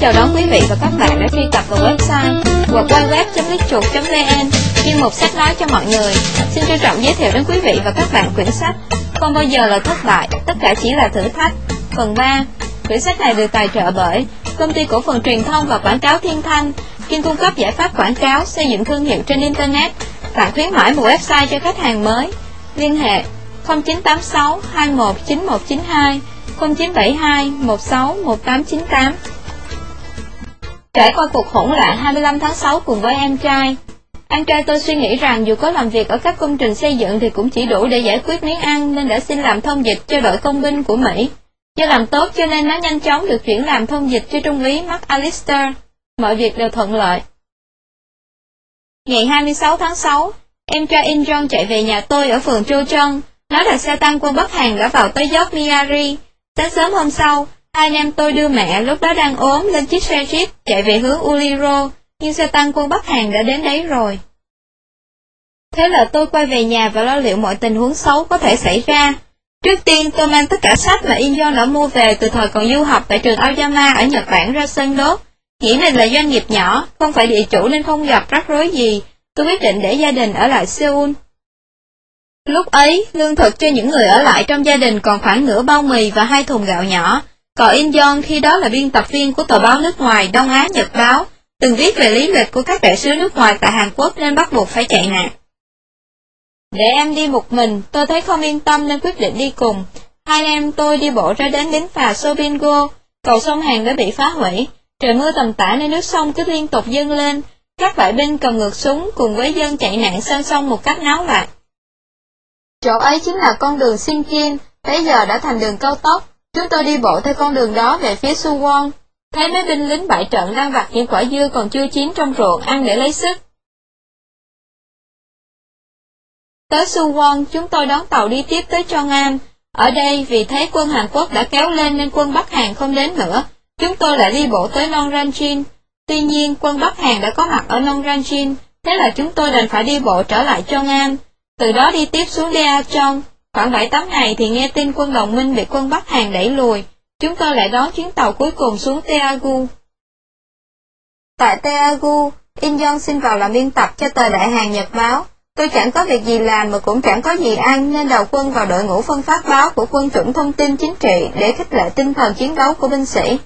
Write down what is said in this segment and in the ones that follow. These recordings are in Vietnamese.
chào đón quý vị và các bạn đã truy cập vào website www.litchuột.vn, chuyên mục sách nói cho mọi người. Xin trân trọng giới thiệu đến quý vị và các bạn quyển sách Không bao giờ là thất bại, tất cả chỉ là thử thách, phần 3. Quyển sách này được tài trợ bởi Công ty cổ phần truyền thông và quảng cáo Thiên Thanh, chuyên cung cấp giải pháp quảng cáo, xây dựng thương hiệu trên Internet, tặng khuyến mãi một website cho khách hàng mới. Liên hệ 0986 219192 0972 161898. Trải qua cuộc hỗn loạn 25 tháng 6 cùng với em trai, tôi suy nghĩ rằng dù có làm việc ở các công trình xây dựng thì cũng chỉ đủ để giải quyết miếng ăn, nên đã xin làm thông dịch cho đội công binh của Mỹ. Do làm tốt cho nên nó nhanh chóng được chuyển làm thông dịch cho Trung úy McAllister. Mọi việc đều thuận lợi. Ngày 26 tháng 6, em trai In Jong chạy về nhà tôi ở phường Chochon. Nó đặt xe tăng quân Bắc Hàn đã vào tới dốc Miyari. Sáng sớm hôm sau, hai anh em tôi đưa mẹ lúc đó đang ốm lên chiếc xe jeep chạy về hướng Uliro, nhưng xe tăng quân Bắc Hàn đã đến đấy rồi. Thế là tôi quay về nhà và lo liệu mọi tình huống xấu có thể xảy ra. Trước tiên, tôi mang tất cả sách mà In Jong đã mua về từ thời còn du học tại trường Aoyama ở Nhật Bản ra sân đốt. Nghĩ này là doanh nghiệp nhỏ, không phải địa chủ nên không gặp rắc rối gì. Tôi quyết định để gia đình ở lại Seoul. Lúc ấy, lương thực cho những người ở lại trong gia đình còn khoảng nửa bao mì và 2 thùng gạo nhỏ. Còn In Jong khi đó là biên tập viên của tờ báo nước ngoài Đông Á Nhật Báo, từng viết về lý lịch của các đại sứ nước ngoài tại Hàn Quốc nên bắt buộc phải chạy nạn. Để em đi một mình, tôi thấy không yên tâm nên quyết định đi cùng. Hai anh em tôi đi bộ ra đến bến phà Sobingo. Cầu sông Hàn đã bị phá hủy. Trời mưa tầm tã nên nước sông cứ liên tục dâng lên. Các bãi binh cầm ngược súng cùng với dân chạy nạn sang sông một cách náo loạn. Chỗ ấy chính là con đường Shinkin, bây giờ đã thành đường cao tốc. Chúng tôi đi bộ theo con đường đó về phía Suwon. Thấy mấy binh lính bại trận đang vặt những quả dưa còn chưa chín trong ruộng ăn để lấy sức. Tới Suwon, chúng tôi đón tàu đi tiếp tới Chongan. Ở đây, vì thấy quân Hàn Quốc đã kéo lên nên quân Bắc Hàn không đến nữa. Chúng tôi lại đi bộ tới Nongranjin. Tuy nhiên, quân Bắc Hàn đã có mặt ở Nongranjin, thế là chúng tôi đành phải đi bộ trở lại Chongan. Từ đó đi tiếp xuống Daejeon. Khoảng 7-8 ngày thì nghe tin quân đồng minh bị quân Bắc Hàn đẩy lùi. Chúng tôi lại đón chuyến tàu cuối cùng xuống Daegu. Tại Daegu, In Jong xin vào làm biên tập cho tờ Đại Hàn Nhật Báo. Tôi chẳng có việc gì làm mà cũng chẳng có gì ăn nên đầu quân vào đội ngũ phân phát báo của quân chủng thông tin chính trị để khích lệ tinh thần chiến đấu của binh sĩ.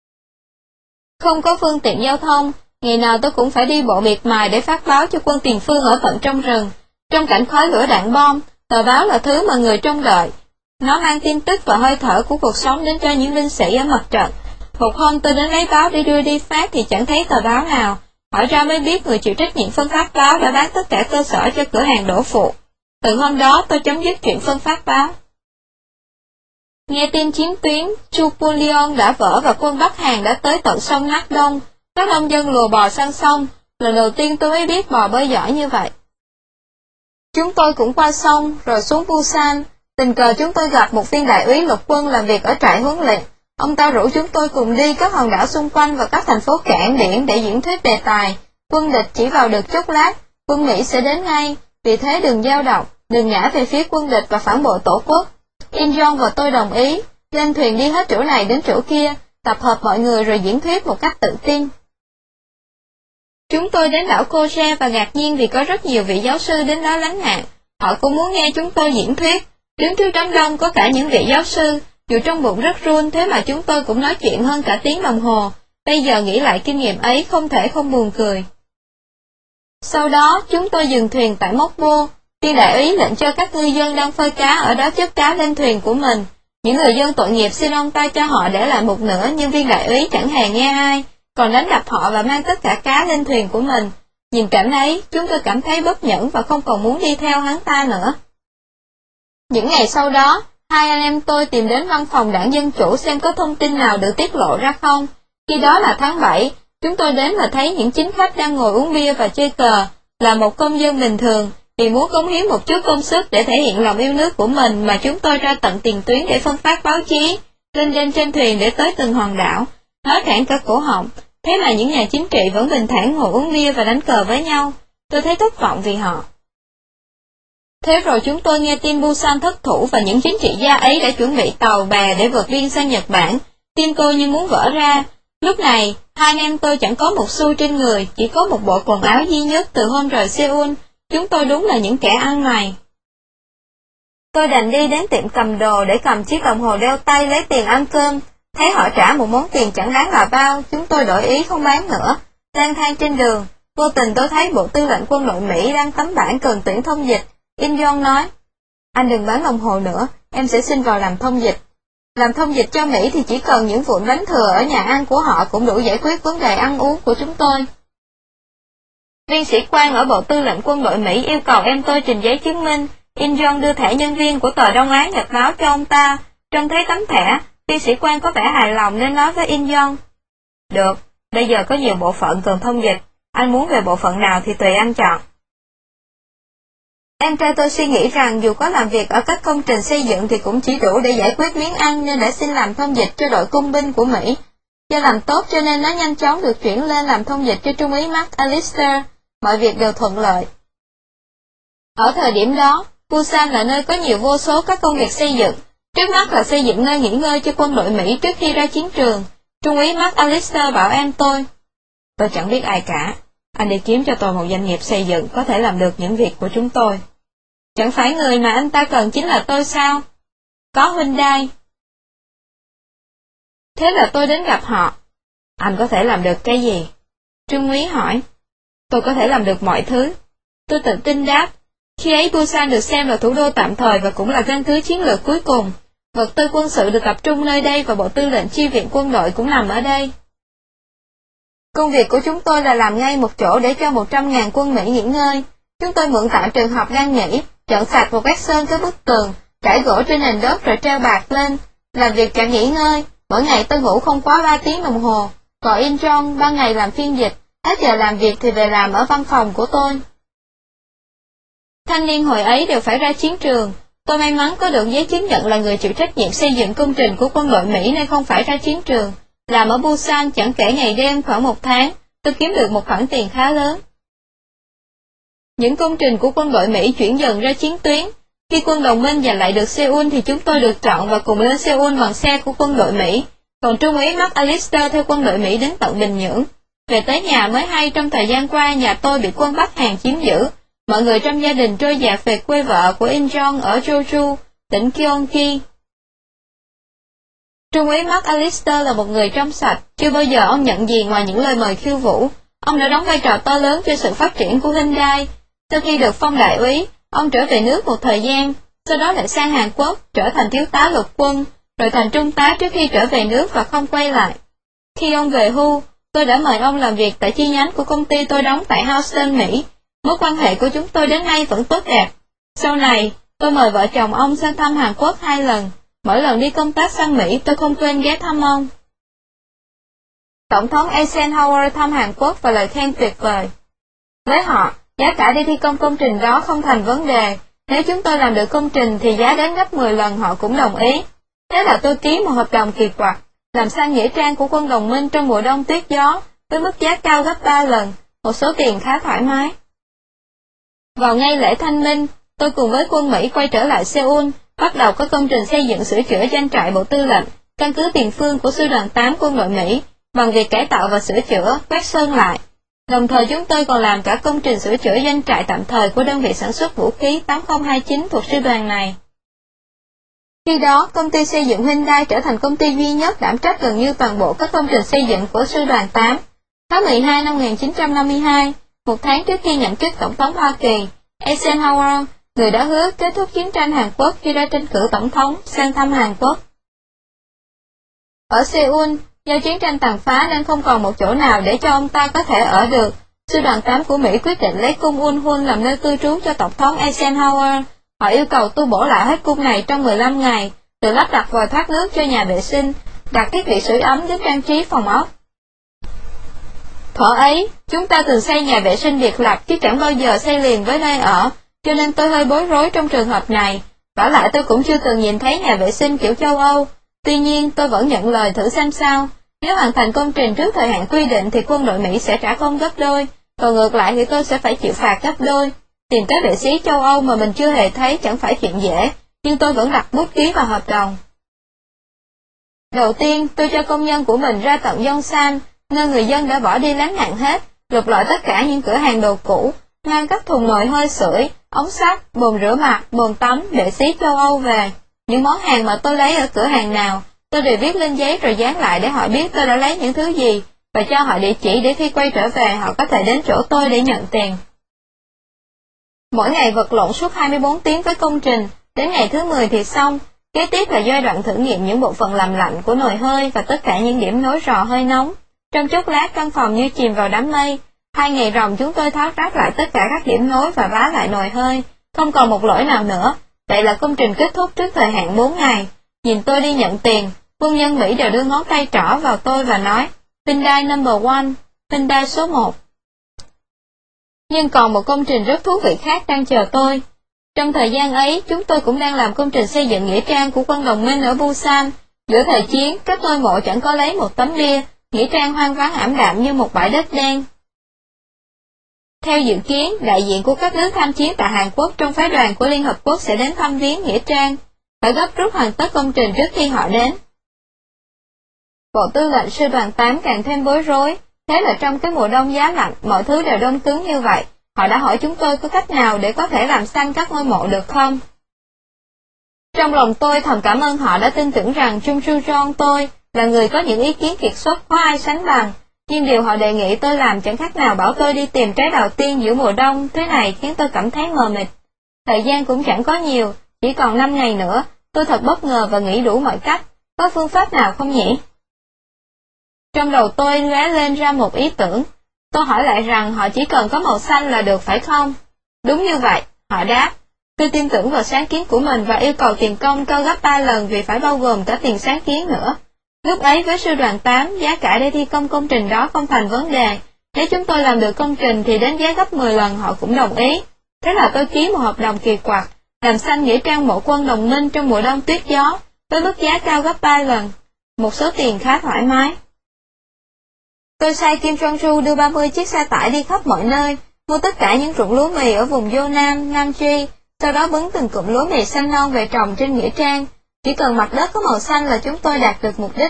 Không có phương tiện giao thông, ngày nào tôi cũng phải đi bộ miệt mài để phát báo cho quân tiền phương ở tận trong rừng. Trong cảnh khói lửa đạn bom, tờ báo là thứ mà người trông đợi. Nó mang tin tức và hơi thở của cuộc sống đến cho những binh sĩ ở mặt trận. Một hôm tôi đến lấy báo để đưa đi phát thì chẳng thấy tờ báo nào. Hỏi ra mới biết người chịu trách nhiệm phân phát báo đã bán tất cả cơ sở cho cửa hàng đổ phụ. Từ hôm đó tôi chấm dứt chuyện phân phát báo. Nghe tin chiến tuyến, Chupunleon đã vỡ và quân Bắc Hàn đã tới tận sông Nác Đông. Các nông dân lùa bò sang sông. Lần đầu tiên tôi mới biết bò bơi giỏi như vậy. Chúng tôi cũng qua sông, rồi xuống Busan. Tình cờ chúng tôi gặp một viên đại úy lục quân làm việc ở trại huấn luyện. Ông ta rủ chúng tôi cùng đi các hòn đảo xung quanh và các thành phố cảng biển để diễn thuyết đề tài. Quân địch chỉ vào được chốc lát, quân Mỹ sẽ đến ngay, vì thế đừng dao động, đừng ngã về phía quân địch và phản bội tổ quốc. In Jong và tôi đồng ý, lên thuyền đi hết chỗ này đến chỗ kia, tập hợp mọi người rồi diễn thuyết một cách tự tin. Chúng tôi đến đảo Koje và ngạc nhiên vì có rất nhiều vị giáo sư đến đó lánh nạn. Họ cũng muốn nghe chúng tôi diễn thuyết. Đứng trước đám đông có cả những vị giáo sư, dù trong bụng rất run thế mà chúng tôi cũng nói chuyện hơn cả tiếng đồng hồ. Bây giờ nghĩ lại kinh nghiệm ấy không thể không buồn cười. Sau đó chúng tôi dừng thuyền tại Mokpo. Viên đại úy lệnh cho các ngư dân đang phơi cá ở đó chất cá lên thuyền của mình. Những người dân tội nghiệp xin ông ta cho họ để lại một nửa, nhưng viên đại úy chẳng hề nghe ai, còn đánh đập họ và mang tất cả cá lên thuyền của mình. Nhìn cảnh ấy, chúng tôi cảm thấy bất nhẫn và không còn muốn đi theo hắn ta nữa. Những ngày sau đó, hai anh em tôi tìm đến văn phòng đảng Dân Chủ xem có thông tin nào được tiết lộ ra không. Khi đó là tháng 7, chúng tôi đến và thấy những chính khách đang ngồi uống bia và chơi cờ, là một công dân bình thường, vì muốn cống hiến một chút công sức để thể hiện lòng yêu nước của mình mà chúng tôi ra tận tiền tuyến để phân phát báo chí, lên trên thuyền để tới từng hòn đảo, nói khản cả cổ họng, thế mà những nhà chính trị vẫn bình thản ngồi uống bia và đánh cờ với nhau. Tôi thấy thất vọng vì họ. Thế rồi chúng tôi nghe tin Busan thất thủ và những chính trị gia ấy đã chuẩn bị tàu bè để vượt biên sang Nhật Bản. Tim tôi như muốn vỡ ra. Lúc này, Hai anh em tôi chẳng có một xu trên người, chỉ có một bộ quần áo duy nhất từ hôm rời Seoul. Chúng tôi đúng là những kẻ ăn mày. Tôi đành đi đến tiệm cầm đồ để cầm chiếc đồng hồ đeo tay lấy tiền ăn cơm. Thấy họ trả một món tiền chẳng đáng là bao, chúng tôi đổi ý không bán nữa. Lang thang trên đường, vô tình tôi thấy Bộ Tư lệnh Quân đội Mỹ đăng tấm bản cần tuyển thông dịch. In Jong nói, anh đừng bán đồng hồ nữa, em sẽ xin vào làm thông dịch. Làm thông dịch cho Mỹ thì chỉ cần những vụn bánh thừa ở nhà ăn của họ cũng đủ giải quyết vấn đề ăn uống của chúng tôi. Viên sĩ quan ở Bộ Tư lệnh Quân đội Mỹ yêu cầu em tôi trình giấy chứng minh. In Jong đưa thẻ nhân viên của tờ Đông Á Nhật báo cho ông ta. Trông thấy tấm thẻ, viên sĩ quan có vẻ hài lòng nên nói với In Jong, được, bây giờ có nhiều bộ phận cần thông dịch, anh muốn về bộ phận nào thì tùy anh chọn. Em trai tôi suy nghĩ rằng dù có làm việc ở các công trình xây dựng thì cũng chỉ đủ để giải quyết miếng ăn nên đã xin làm thông dịch cho đội cung binh của Mỹ. Do làm tốt cho nên nó nhanh chóng được chuyển lên làm thông dịch cho Trung úy Mark Allister, mọi việc đều thuận lợi. Ở thời điểm đó, Busan là nơi có nhiều vô số các công việc xây dựng. Trước mắt là xây dựng nơi nghỉ ngơi cho quân đội Mỹ trước khi ra chiến trường. Trung úy Mark Allister bảo em tôi chẳng biết ai cả. Anh đi kiếm cho tôi một doanh nghiệp xây dựng có thể làm được những việc của chúng tôi. Chẳng phải người mà anh ta cần chính là tôi sao? Có Hyundai. Thế là tôi đến gặp họ. Anh có thể làm được cái gì? Trung úy hỏi. Tôi có thể làm được mọi thứ. Tôi tự tin đáp. Khi ấy Busan được xem là thủ đô tạm thời và cũng là căn cứ chiến lược cuối cùng. Vật tư quân sự được tập trung nơi đây và Bộ Tư lệnh Chi viện quân đội cũng nằm ở đây. Công việc của chúng tôi là làm ngay một chỗ để cho 100.000 quân Mỹ nghỉ ngơi. Chúng tôi mượn tạm trường học đang nghỉ, dọn sạch và quét sơn các bức tường, trải gỗ trên nền đất rồi treo bạt lên. Làm việc chẳng nghỉ ngơi, mỗi ngày tôi ngủ không quá 3 tiếng đồng hồ. Còn In Jong ban ngày làm phiên dịch, hết giờ làm việc thì về làm ở văn phòng của tôi. Thanh niên hồi ấy đều phải ra chiến trường. Tôi may mắn có được giấy chứng nhận là người chịu trách nhiệm xây dựng công trình của quân đội Mỹ nên không phải ra chiến trường. Làm ở Busan chẳng kể ngày đêm khoảng 1 tháng, tôi kiếm được một khoản tiền khá lớn. Những công trình của quân đội Mỹ chuyển dần ra chiến tuyến. Khi quân đồng minh giành lại được Seoul thì chúng tôi được chọn và cùng lên Seoul bằng xe của quân đội Mỹ. Còn Trung úy Mark Allister theo quân đội Mỹ đến tận Bình Nhưỡng. Về tới nhà mới hay trong thời gian qua nhà tôi bị quân Bắc Hàn chiếm giữ. Mọi người trong gia đình trôi dạt về quê vợ của In Jong ở Jeju, tỉnh Gyeonggi. Trung úy Mark Allister là một người trong sạch, chưa bao giờ ông nhận gì ngoài những lời mời khiêu vũ. Ông đã đóng vai trò to lớn cho sự phát triển của Hyundai. Sau khi được phong đại úy, ông trở về nước một thời gian, sau đó lại sang Hàn Quốc, trở thành thiếu tá lục quân, rồi thành trung tá trước khi trở về nước và không quay lại. Khi ông về hưu, tôi đã mời ông làm việc tại chi nhánh của công ty tôi đóng tại Houston, Mỹ. Mối quan hệ của chúng tôi đến nay vẫn tốt đẹp. Sau này, tôi mời vợ chồng ông sang thăm Hàn Quốc 2 lần. Mỗi lần đi công tác sang Mỹ, tôi không quên ghé thăm ông. Tổng thống Eisenhower thăm Hàn Quốc và lời khen tuyệt vời. Với họ, giá cả đi thi công công trình đó không thành vấn đề. Nếu chúng tôi làm được công trình thì giá đến gấp 10 lần họ cũng đồng ý. Thế là tôi ký một hợp đồng kỳ quặc, làm sang nghĩa trang của quân đồng minh trong mùa đông tuyết gió, với mức giá cao gấp 3 lần, một số tiền khá thoải mái. Vào ngay lễ Thanh Minh, tôi cùng với quân Mỹ quay trở lại Seoul, bắt đầu có công trình xây dựng sửa chữa doanh trại Bộ Tư lệnh, căn cứ tiền phương của Sư đoàn 8 quân đội Mỹ, bằng việc cải tạo và sửa chữa, quét sơn lại. Đồng thời chúng tôi còn làm cả công trình sửa chữa doanh trại tạm thời của đơn vị sản xuất vũ khí 8029 thuộc sư đoàn này. Khi đó, công ty xây dựng Hyundai trở thành công ty duy nhất đảm trách gần như toàn bộ các công trình xây dựng của sư đoàn 8. Tháng 12 năm 1952, một tháng trước khi nhậm chức Tổng thống Hoa Kỳ, Eisenhower, người đã hứa kết thúc chiến tranh Hàn Quốc khi ra tranh cử tổng thống, sang thăm Hàn Quốc. Ở Seoul, do chiến tranh tàn phá nên không còn một chỗ nào để cho ông ta có thể ở được. Sư đoàn 8 của Mỹ quyết định lấy cung Unhun làm nơi cư trú cho Tổng thống Eisenhower. Họ yêu cầu tu bổ lại hết cung này trong 15 ngày, tự lắp đặt vòi thoát nước cho nhà vệ sinh, đặt thiết bị sưởi ấm đến trang trí phòng ốc. Thuở ấy, chúng ta thường xây nhà vệ sinh biệt lập chứ chẳng bao giờ xây liền với nơi ở, cho nên tôi hơi bối rối trong trường hợp này. Vả lại tôi cũng chưa từng nhìn thấy nhà vệ sinh kiểu châu Âu. Tuy nhiên, tôi vẫn nhận lời thử xem sao. Nếu hoàn thành công trình trước thời hạn quy định thì quân đội Mỹ sẽ trả công gấp đôi, còn ngược lại thì tôi sẽ phải chịu phạt gấp đôi. Tìm các vệ sĩ châu Âu mà mình chưa hề thấy chẳng phải chuyện dễ, nhưng tôi vẫn đặt bút ký vào hợp đồng. Đầu tiên, tôi cho công nhân của mình ra tận Yongsan, nơi người dân đã bỏ đi lánh nạn hết, lục lọi tất cả những cửa hàng đồ cũ, mang các thùng nồi hơi sưởi, ống sắt, bồn rửa mặt, bồn tắm, bệ xí châu Âu về. Những món hàng mà tôi lấy ở cửa hàng nào, tôi đều viết lên giấy rồi dán lại để họ biết tôi đã lấy những thứ gì, và cho họ địa chỉ để khi quay trở về họ có thể đến chỗ tôi để nhận tiền. Mỗi ngày vật lộn suốt 24 tiếng với công trình, đến ngày thứ 10 thì xong. Kế tiếp là giai đoạn thử nghiệm những bộ phận làm lạnh của nồi hơi và tất cả những điểm nối rò hơi nóng. Trong chốc lát căn phòng như chìm vào đám mây. 2 ngày ròng chúng tôi tháo ráp lại tất cả các điểm nối và vá lại nồi hơi, không còn một lỗi nào nữa. Vậy là công trình kết thúc trước thời hạn 4 ngày. Nhìn tôi đi nhận tiền, quân nhân Mỹ đều đưa ngón tay trỏ vào tôi và nói, Hyundai number 1, Hyundai số 1. Nhưng còn một công trình rất thú vị khác đang chờ tôi. Trong thời gian ấy, chúng tôi cũng đang làm công trình xây dựng nghĩa trang của quân đồng minh ở Busan. Giữa thời chiến, các ngôi mộ chẳng có lấy một tấm bia, nghĩa trang hoang vắng ảm đạm như một bãi đất đen. Theo dự kiến, đại diện của các nước tham chiến tại Hàn Quốc trong phái đoàn của Liên Hợp Quốc sẽ đến thăm viếng nghĩa trang, phải gấp rút hoàn tất công trình trước khi họ đến. Bộ tư lệnh sư đoàn 8 càng thêm bối rối, thế là trong cái mùa đông giá lạnh, mọi thứ đều đông cứng như vậy. Họ đã hỏi chúng tôi có cách nào để có thể làm xanh các ngôi mộ được không? Trong lòng tôi thầm cảm ơn họ đã tin tưởng rằng Chung Su-jong tôi là người có những ý kiến kiệt xuất khó ai sánh bằng, nhưng điều họ đề nghị tôi làm chẳng khác nào bảo tôi đi tìm trái đào tiên giữa mùa đông, thế này khiến tôi cảm thấy mờ mịt. Thời gian cũng chẳng có nhiều, chỉ còn 5 ngày nữa, tôi thật bất ngờ và nghĩ đủ mọi cách, có phương pháp nào không nhỉ? Trong đầu tôi lóe lên ra một ý tưởng. Tôi hỏi lại rằng họ chỉ cần có màu xanh là được phải không? Đúng như vậy, họ đáp. Tôi tin tưởng vào sáng kiến của mình và yêu cầu tiền công cao gấp 3 lần vì phải bao gồm cả tiền sáng kiến nữa. Lúc ấy với sư đoàn 8, giá cả để thi công công trình đó không thành vấn đề. Nếu chúng tôi làm được công trình thì đến giá gấp 10 lần họ cũng đồng ý. Thế là tôi ký một hợp đồng kỳ quặc, làm xanh nghĩa trang mộ quân đồng minh trong mùa đông tuyết gió, với mức giá cao gấp 3 lần. Một số tiền khá thoải mái. Tôi sai Kim Jong-su đưa 30 chiếc xe tải đi khắp mọi nơi, mua tất cả những ruộng lúa mì ở vùng Yeonam, Namji, sau đó bứng từng cụm lúa mì xanh non về trồng trên nghĩa trang. Chỉ cần mặt đất có màu xanh là chúng tôi đạt được mục đích.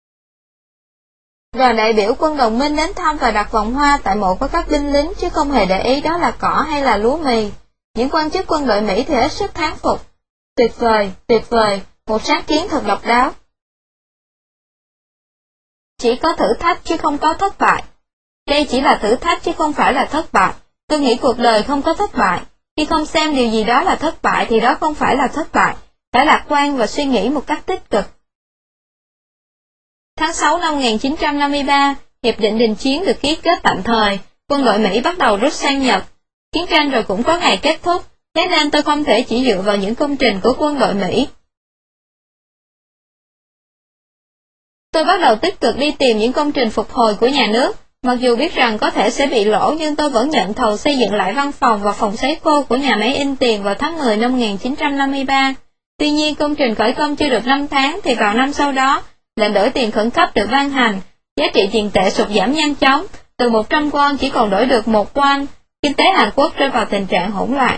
Đoàn đại biểu quân đồng minh đến thăm và đặt vòng hoa tại mộ của các binh lính chứ không hề để ý đó là cỏ hay là lúa mì. Những quan chức quân đội Mỹ thì hết sức thán phục. Tuyệt vời, một sáng kiến thật độc đáo. Chỉ có thử thách chứ không có thất bại. Đây chỉ là thử thách chứ không phải là thất bại. Tôi nghĩ cuộc đời không có thất bại. Khi không xem điều gì đó là thất bại thì đó không phải là thất bại. Phải lạc quan và suy nghĩ một cách tích cực. Tháng 6 năm 1953, Hiệp định đình chiến được ký kết tạm thời. Quân đội Mỹ bắt đầu rút sang Nhật. Chiến tranh rồi cũng có ngày kết thúc. Thế nên tôi không thể chỉ dựa vào những công trình của quân đội Mỹ. Tôi bắt đầu tích cực đi tìm những công trình phục hồi của nhà nước, mặc dù biết rằng có thể sẽ bị lỗ nhưng tôi vẫn nhận thầu xây dựng lại văn phòng và phòng sấy khô của nhà máy in tiền vào tháng 10 năm 1953. Tuy nhiên công trình khởi công chưa được 5 tháng thì vào năm sau đó, lệnh đổi tiền khẩn cấp được ban hành, giá trị tiền tệ sụt giảm nhanh chóng, từ 100 won chỉ còn đổi được 1 won, kinh tế Hàn Quốc rơi vào tình trạng hỗn loạn.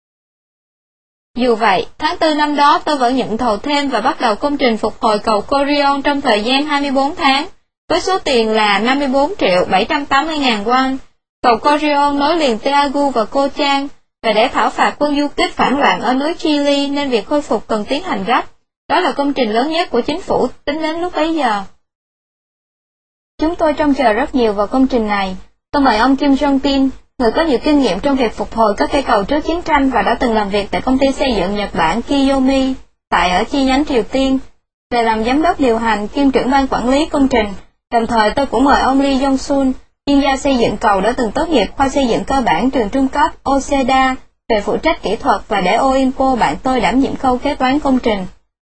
Dù vậy, tháng 4 năm đó tôi vẫn nhận thầu thêm và bắt đầu công trình phục hồi cầu Koreon trong thời gian 24 tháng, với số tiền là 54.780.000 won. Cầu Koreon nối liền Daegu và Kochang, và để thảo phạt quân du kích phản loạn ở núi Chili nên việc khôi phục cần tiến hành gấp. Đó là công trình lớn nhất của chính phủ tính đến lúc bấy giờ. Chúng tôi trông chờ rất nhiều vào công trình này. Tôi mời ông Kim Jong-tin, người có nhiều kinh nghiệm trong việc phục hồi các cây cầu trước chiến tranh và đã từng làm việc tại công ty xây dựng Nhật Bản Kiyomi, tại ở chi nhánh Triều Tiên, về làm giám đốc điều hành kiêm trưởng ban quản lý công trình. Đồng thời tôi cũng mời ông Lee Jong-sun, chuyên gia xây dựng cầu đã từng tốt nghiệp khoa xây dựng cơ bản trường trung cấp Oseda, về phụ trách kỹ thuật và để Oinpo bạn tôi đảm nhiệm khâu kế toán công trình.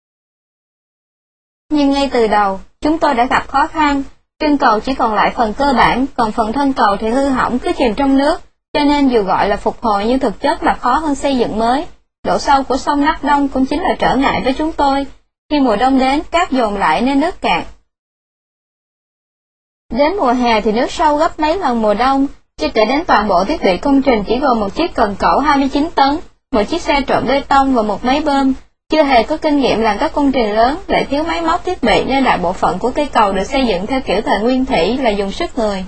Nhưng ngay từ đầu, chúng tôi đã gặp khó khăn. Chân cầu chỉ còn lại phần cơ bản, còn phần thân cầu thì hư hỏng cứ chìm trong nước, cho nên dù gọi là phục hồi nhưng thực chất là khó hơn xây dựng mới. Độ sâu của sông Nắc Đông cũng chính là trở ngại với chúng tôi. Khi mùa đông đến, cát dồn lại nên nước cạn. Đến mùa hè thì nước sâu gấp mấy lần mùa đông, chưa kể đến toàn bộ thiết bị công trình chỉ gồm một chiếc cần cẩu 29 tấn, một chiếc xe trộn bê tông và một máy bơm. chưa hề có kinh nghiệm làm các công trình lớn, lại thiếu máy móc thiết bị nên đại bộ phận của cây cầu được xây dựng theo kiểu thời nguyên thủy là dùng sức người.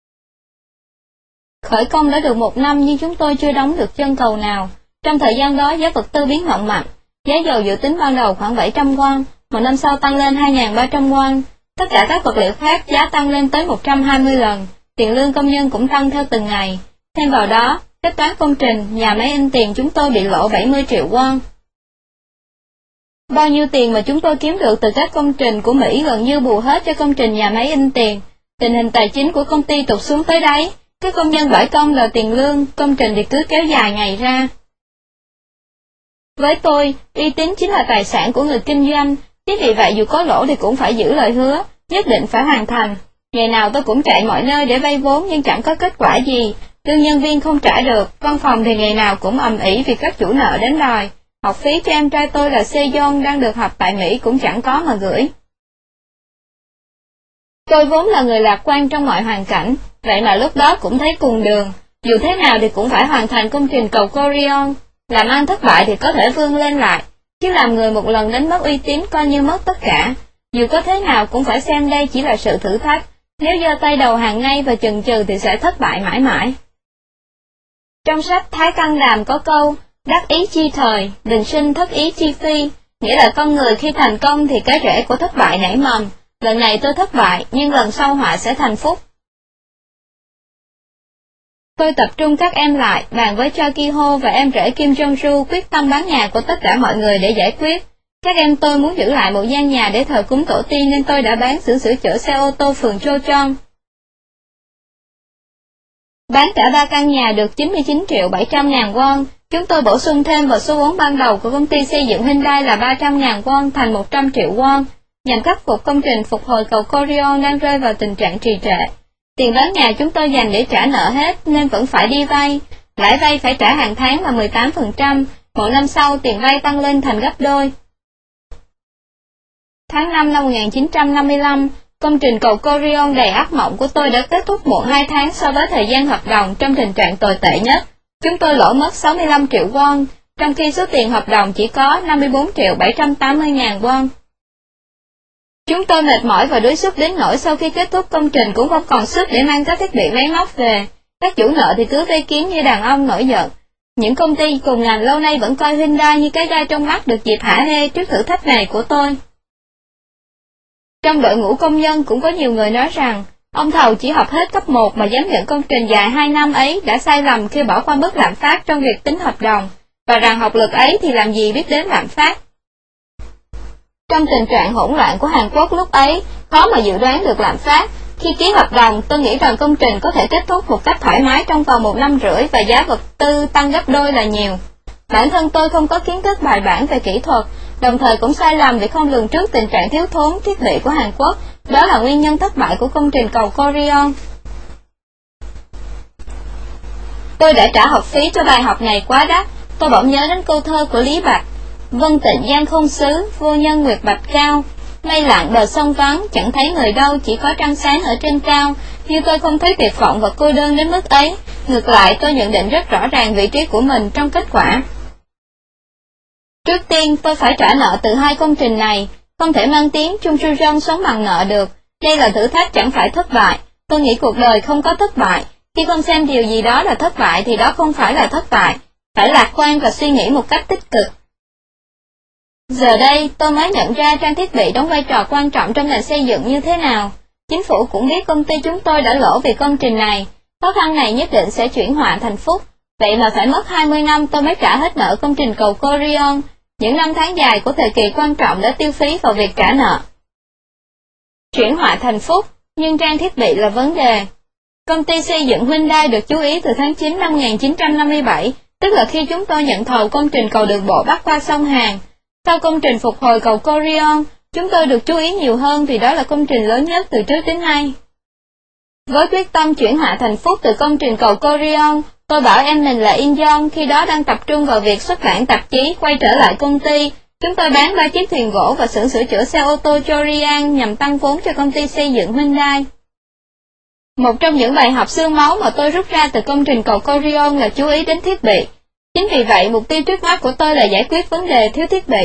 Khởi công đã được 1 năm nhưng chúng tôi chưa đóng được chân cầu nào. Trong thời gian đó giá vật tư biến động mạnh, giá dầu dự tính ban đầu khoảng 700 won, một năm sau tăng lên 2.300 won. Tất cả các vật liệu khác giá tăng lên tới 120 lần, tiền lương công nhân cũng tăng theo từng ngày. Thêm vào đó, kết toán công trình, nhà máy in tiền chúng tôi bị lỗ 70 triệu won. Bao nhiêu tiền mà chúng tôi kiếm được từ các công trình của Mỹ gần như bù hết cho công trình nhà máy in tiền. Tình hình tài chính của công ty tụt xuống tới đáy, các công nhân bãi công đòi tiền lương, công trình thì cứ kéo dài ngày ra. Với tôi, uy tín chính là tài sản của người kinh doanh, chính vì vậy dù có lỗ thì cũng phải giữ lời hứa, nhất định phải hoàn thành. Ngày nào tôi cũng chạy mọi nơi để vay vốn nhưng chẳng có kết quả gì, lương nhân viên không trả được, văn phòng thì ngày nào cũng ầm ĩ vì các chủ nợ đến đòi. Học phí cho em trai tôi là Sejong đang được học tại Mỹ cũng chẳng có mà gửi. Tôi vốn là người lạc quan trong mọi hoàn cảnh, vậy mà lúc đó cũng thấy cùng đường, dù thế nào thì cũng phải hoàn thành công trình cầu Koreon. Làm ăn thất bại thì có thể vươn lên lại, chứ làm người một lần đánh mất uy tín coi như mất tất cả. Dù có thế nào cũng phải xem đây chỉ là sự thử thách, nếu giơ tay đầu hàng ngay và chần chừ thì sẽ thất bại mãi mãi. Trong sách Thái Căn Đàm có câu, đắc ý chi thời, đình sinh thất ý chi phi, nghĩa là con người khi thành công thì cái rễ của thất bại nảy mầm. Lần này tôi thất bại, nhưng lần sau họa sẽ thành phúc. Tôi tập trung các em lại, bàn với Cha Ki-ho và em rể Kim Jong-su quyết tâm bán nhà của tất cả mọi người để giải quyết. Các em tôi muốn giữ lại một gian nhà để thờ cúng tổ tiên nên tôi đã bán xưởng sửa chữa xe ô tô phường Chochon. Bán cả 3 căn nhà được 99.700.000 won, chúng tôi bổ sung thêm vào số vốn ban đầu của công ty xây dựng Hyundai là 300.000 won thành 100 triệu won, nhằm khắc phục công trình phục hồi cầu Koreon đang rơi vào tình trạng trì trệ. Tiền bán nhà chúng tôi dành để trả nợ hết nên vẫn phải đi vay, lãi vay phải trả hàng tháng là 18%, một năm sau tiền vay tăng lên thành gấp đôi. Tháng 5 năm 1955, công trình cầu Koreon đầy ác mộng của tôi đã kết thúc muộn 2 tháng so với thời gian hợp đồng trong tình trạng tồi tệ nhất. Chúng tôi lỗ mất 65 triệu won, trong khi số tiền hợp đồng chỉ có 54.780.000 won. Chúng tôi mệt mỏi và đuối sức đến nỗi sau khi kết thúc công trình cũng không còn sức để mang các thiết bị máy móc về. Các chủ nợ thì cứ vây kín như đàn ông nổi giận. Những công ty cùng ngành lâu nay vẫn coi Hyundai như cái gai trong mắt được dịp hả hê trước thử thách này của tôi. Trong đội ngũ công nhân cũng có nhiều người nói rằng, ông thầu chỉ học hết cấp 1 mà dám nhận công trình dài 2 năm ấy đã sai lầm khi bỏ qua mức lạm phát trong việc tính hợp đồng, và rằng học lực ấy thì làm gì biết đến lạm phát. Trong tình trạng hỗn loạn của Hàn Quốc lúc ấy, khó mà dự đoán được lạm phát. Khi ký hợp đồng, tôi nghĩ rằng công trình có thể kết thúc một cách thoải mái trong vòng 1 năm rưỡi và giá vật tư tăng gấp đôi là nhiều. Bản thân tôi không có kiến thức bài bản về kỹ thuật, đồng thời cũng sai lầm vì không lường trước tình trạng thiếu thốn thiết bị của Hàn Quốc. Đó là nguyên nhân thất bại của công trình cầu Koreon. Tôi đã trả học phí cho bài học này quá đắt. Tôi bỗng nhớ đến câu thơ của Lý Bạch: Vân tịnh giang không xứ, vô nhân nguyệt bạch cao. Mây lặng bờ sông vắng, chẳng thấy người đâu, chỉ có trăng sáng ở trên cao. Nhưng tôi không thấy tuyệt vọng và cô đơn đến mức ấy. Ngược lại, tôi nhận định rất rõ ràng vị trí của mình trong kết quả. Trước tiên, tôi phải trả nợ từ 2 công trình này. Không thể mang tiếng Chung Su-jong sống bằng nợ được. Đây là thử thách chẳng phải thất bại. Tôi nghĩ cuộc đời không có thất bại. Khi không xem điều gì đó là thất bại thì đó không phải là thất bại. Phải lạc quan và suy nghĩ một cách tích cực. Giờ đây, tôi mới nhận ra trang thiết bị đóng vai trò quan trọng trong ngành xây dựng như thế nào. Chính phủ cũng biết công ty chúng tôi đã lỗ vì công trình này. Khó khăn này nhất định sẽ chuyển họa thành phúc. Vậy mà phải mất 20 năm tôi mới trả hết nợ công trình cầu Koreon. Những năm tháng dài của thời kỳ quan trọng đã tiêu phí vào việc trả nợ. Chuyển họa thành phúc, nhưng trang thiết bị là vấn đề. Công ty xây dựng Hyundai được chú ý từ tháng 9 năm 1957, tức là khi chúng tôi nhận thầu công trình cầu đường bộ bắc qua sông Hàn. Sau công trình phục hồi cầu Koreon, chúng tôi được chú ý nhiều hơn vì đó là công trình lớn nhất từ trước đến nay. Với quyết tâm chuyển họa thành phúc từ công trình cầu Koreon, tôi bảo em mình là In Jong khi đó đang tập trung vào việc xuất bản tạp chí quay trở lại công ty. Chúng tôi bán 3 chiếc thuyền gỗ và xưởng sửa chữa xe ô tô Chorian nhằm tăng vốn cho công ty xây dựng Hyundai. Một trong những bài học xương máu mà tôi rút ra từ công trình cầu Koreon là chú ý đến thiết bị. Chính vì vậy, mục tiêu trước mắt của tôi là giải quyết vấn đề thiếu thiết bị.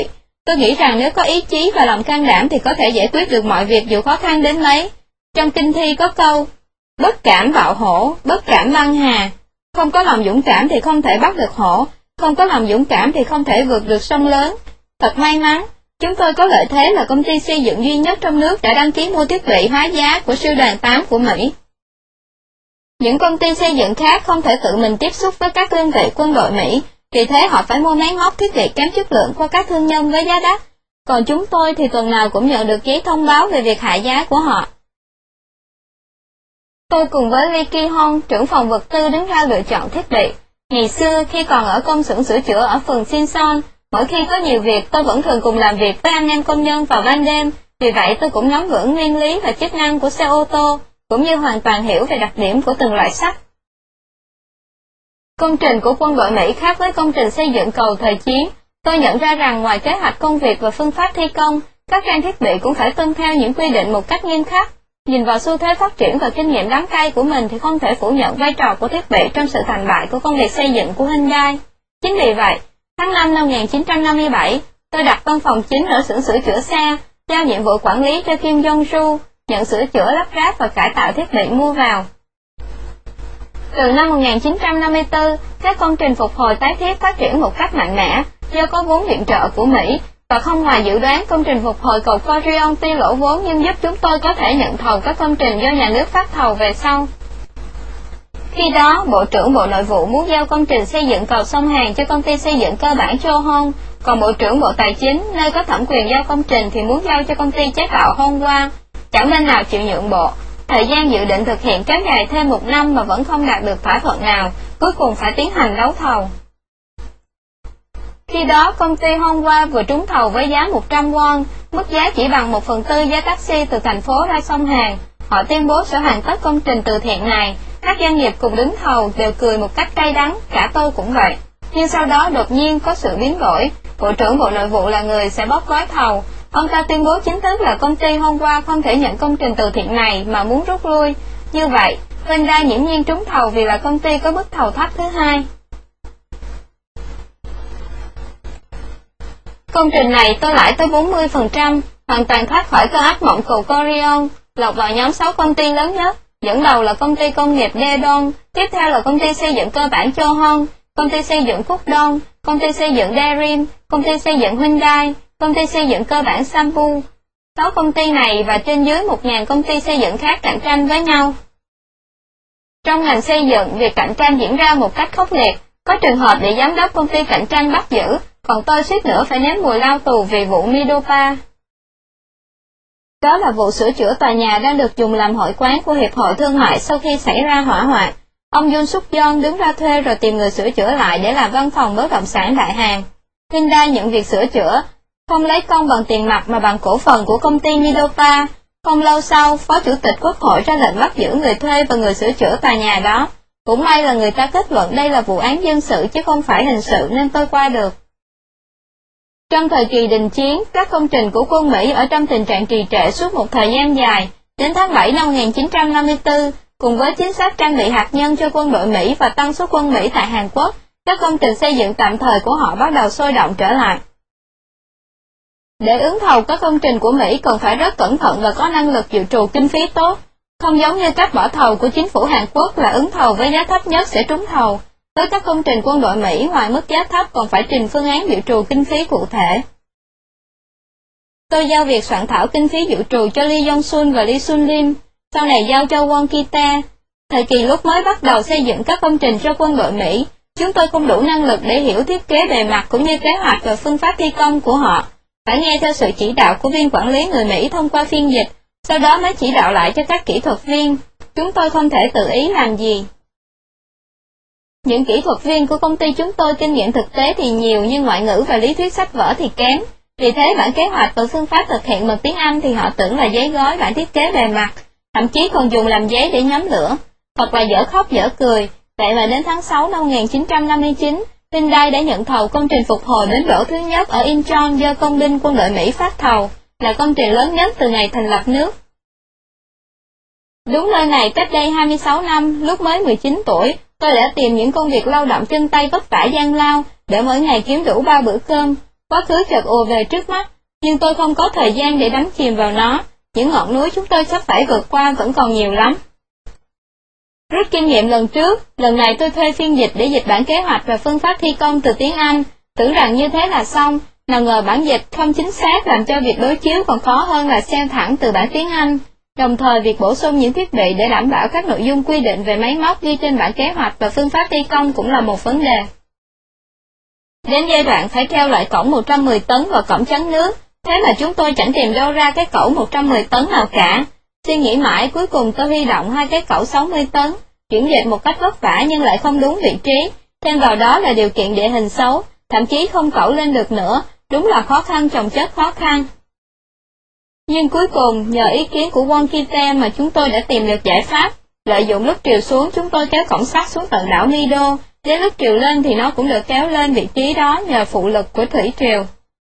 Tôi nghĩ rằng nếu có ý chí và lòng can đảm thì có thể giải quyết được mọi việc dù khó khăn đến mấy. Trong kinh thi có câu, bất cảm bạo hổ, bất cảm băng hà. Không có lòng dũng cảm thì không thể bắt được hổ, không có lòng dũng cảm thì không thể vượt được sông lớn. Thật may mắn, chúng tôi có lợi thế là công ty xây dựng duy nhất trong nước đã đăng ký mua thiết bị hóa giá của sư đoàn 8 của Mỹ. Những công ty xây dựng khác không thể tự mình tiếp xúc với các đơn vị quân đội Mỹ, vì thế họ phải mua máy móc thiết bị kém chất lượng qua các thương nhân với giá đắt. Còn chúng tôi thì tuần nào cũng nhận được giấy thông báo về việc hạ giá của họ. Tôi cùng với Lee Ki-hong, trưởng phòng vật tư đứng ra lựa chọn thiết bị. Ngày xưa, khi còn ở công xưởng sửa chữa ở phường Sinson, mỗi khi có nhiều việc tôi vẫn thường cùng làm việc với anh em công nhân vào ban đêm, vì vậy tôi cũng nắm vững nguyên lý và chức năng của xe ô tô, cũng như hoàn toàn hiểu về đặc điểm của từng loại sắt. Công trình của quân đội Mỹ khác với công trình xây dựng cầu thời chiến. Tôi nhận ra rằng ngoài kế hoạch công việc và phương pháp thi công, các trang thiết bị cũng phải tuân theo những quy định một cách nghiêm khắc. Nhìn vào xu thế phát triển và kinh nghiệm đắng cay của mình thì không thể phủ nhận vai trò của thiết bị trong sự thành bại của công việc xây dựng của Hyundai. Chính vì vậy, tháng 5 năm 1957, tôi đặt văn phòng chính ở xưởng sửa chữa xe, giao nhiệm vụ quản lý cho Kim Jong-ju, nhận sửa chữa lắp ráp và cải tạo thiết bị mua vào. Từ năm 1954, các công trình phục hồi tái thiết phát triển một cách mạnh mẽ do có vốn viện trợ của Mỹ, và không ngoài dự đoán, công trình phục hồi cầu Corion tuy lỗ vốn nhưng giúp chúng tôi có thể nhận thầu các công trình do nhà nước phát thầu về sau. Khi đó, Bộ trưởng Bộ Nội vụ muốn giao công trình xây dựng cầu sông Hàn cho công ty xây dựng cơ bản Chohon, còn Bộ trưởng Bộ Tài chính, nơi có thẩm quyền giao công trình thì muốn giao cho công ty chế tạo Honghua. Chẳng bên nào chịu nhượng bộ. Thời gian dự định thực hiện kéo dài thêm 1 năm mà vẫn không đạt được thỏa thuận nào, cuối cùng phải tiến hành đấu thầu. Khi đó, công ty Honghua vừa trúng thầu với giá 100 won, mức giá chỉ bằng 1/4 giá taxi từ thành phố ra sông Hàn. Họ tuyên bố sẽ hoàn tất công trình từ thiện này. Các doanh nghiệp cùng đứng thầu đều cười một cách cay đắng, cả tôi cũng vậy. Nhưng sau đó đột nhiên có sự biến đổi. Bộ trưởng Bộ Nội vụ là người sẽ bóc gói thầu. Ông ta tuyên bố chính thức là công ty Honghua không thể nhận công trình từ thiện này mà muốn rút lui. Như vậy, Hyundai nghiễm nhiên trúng thầu vì là công ty có mức thầu thấp thứ hai. Công trình này tôi lãi tới 40%, hoàn toàn thoát khỏi cơn ác mộng cầu Corion, lọt vào nhóm 6 công ty lớn nhất, dẫn đầu là công ty công nghiệp Daedong, tiếp theo là công ty xây dựng cơ bản Chohon, công ty xây dựng Phúc Đông, công ty xây dựng Daerim, công ty xây dựng Hyundai, công ty xây dựng cơ bản Sampu. 6 công ty này và trên dưới 1.000 công ty xây dựng khác cạnh tranh với nhau. Trong ngành xây dựng, việc cạnh tranh diễn ra một cách khốc liệt, có trường hợp bị giám đốc công ty cạnh tranh bắt giữ, còn tôi suýt nữa phải nếm mùi lao tù vì vụ Midopa. Đó là vụ sửa chữa tòa nhà đang được dùng làm hội quán của Hiệp hội Thương mại sau khi xảy ra hỏa hoạn. Ông Yoon Suk Yeol đứng ra thuê rồi tìm người sửa chữa lại để làm văn phòng bất động sản đại hàng. Hyundai nhận việc sửa chữa, không lấy công bằng tiền mặt mà bằng cổ phần của công ty Midopa. Không lâu sau, Phó Chủ tịch Quốc hội ra lệnh bắt giữ người thuê và người sửa chữa tòa nhà đó. Cũng may là người ta kết luận đây là vụ án dân sự chứ không phải hình sự nên tôi qua được. Trong thời kỳ đình chiến, các công trình của quân Mỹ ở trong tình trạng trì trệ suốt một thời gian dài. Đến tháng 7 năm 1954, cùng với chính sách trang bị hạt nhân cho quân đội Mỹ và tăng số quân Mỹ tại Hàn Quốc, các công trình xây dựng tạm thời của họ bắt đầu sôi động trở lại. Để ứng thầu các công trình của Mỹ cần phải rất cẩn thận và có năng lực dự trù kinh phí tốt. Không giống như các bỏ thầu của chính phủ Hàn Quốc là ứng thầu với giá thấp nhất sẽ trúng thầu. Với các công trình quân đội Mỹ, ngoài mức giá thấp còn phải trình phương án dự trù kinh phí cụ thể. Tôi giao việc soạn thảo kinh phí dự trù cho Lee Jong-sun và Lee Sun-lim, sau này giao cho Won Ki-ta. Thời kỳ lúc mới bắt đầu xây dựng các công trình cho quân đội Mỹ, chúng tôi không đủ năng lực để hiểu thiết kế bề mặt cũng như kế hoạch và phương pháp thi công của họ. Phải nghe theo sự chỉ đạo của viên quản lý người Mỹ thông qua phiên dịch, sau đó mới chỉ đạo lại cho các kỹ thuật viên. Chúng tôi không thể tự ý làm gì. Những kỹ thuật viên của công ty chúng tôi kinh nghiệm thực tế thì nhiều nhưng ngoại ngữ và lý thuyết sách vở thì kém. Vì thế bản kế hoạch và phương pháp thực hiện bằng tiếng Anh thì họ tưởng là giấy gói bản thiết kế bề mặt, thậm chí còn dùng làm giấy để nhóm lửa. Thật là dở khóc dở cười. Vậy mà đến tháng 6 năm 1959, Hyundai đã nhận thầu công trình phục hồi bến đỗ thứ nhất ở Incheon do công binh quân đội Mỹ phát thầu, là công trình lớn nhất từ ngày thành lập nước. Đúng nơi này cách đây 26 năm, lúc mới 19 tuổi, tôi đã tìm những công việc lao động chân tay vất vả gian lao, để mỗi ngày kiếm đủ 3 bữa cơm. Quá khứ chợt ùa về trước mắt, nhưng tôi không có thời gian để đắm chìm vào nó. Những ngọn núi chúng tôi sắp phải vượt qua vẫn còn nhiều lắm. Rút kinh nghiệm lần trước, lần này tôi thuê phiên dịch để dịch bản kế hoạch và phương pháp thi công từ tiếng Anh, tưởng rằng như thế là xong, nào ngờ bản dịch không chính xác làm cho việc đối chiếu còn khó hơn là xem thẳng từ bản tiếng Anh. Đồng thời việc bổ sung những thiết bị để đảm bảo các nội dung quy định về máy móc ghi trên bản kế hoạch và phương pháp thi công cũng là một vấn đề. Đến giai đoạn phải treo lại cổng 110 tấn vào cổng chắn nước, thế mà chúng tôi chẳng tìm đâu ra cái cẩu 110 tấn nào cả. Suy nghĩ mãi, cuối cùng tôi huy động 2 cái cẩu 60 tấn, chuyển dịch một cách vất vả nhưng lại không đúng vị trí, thêm vào đó là điều kiện địa hình xấu, thậm chí không cẩu lên được nữa, đúng là khó khăn chồng chất khó khăn. Nhưng cuối cùng, nhờ ý kiến của Wonkite mà chúng tôi đã tìm được giải pháp, lợi dụng lúc triều xuống chúng tôi kéo cổng sắt xuống tận đảo Mido, đến lúc triều lên thì nó cũng được kéo lên vị trí đó nhờ phụ lực của thủy triều.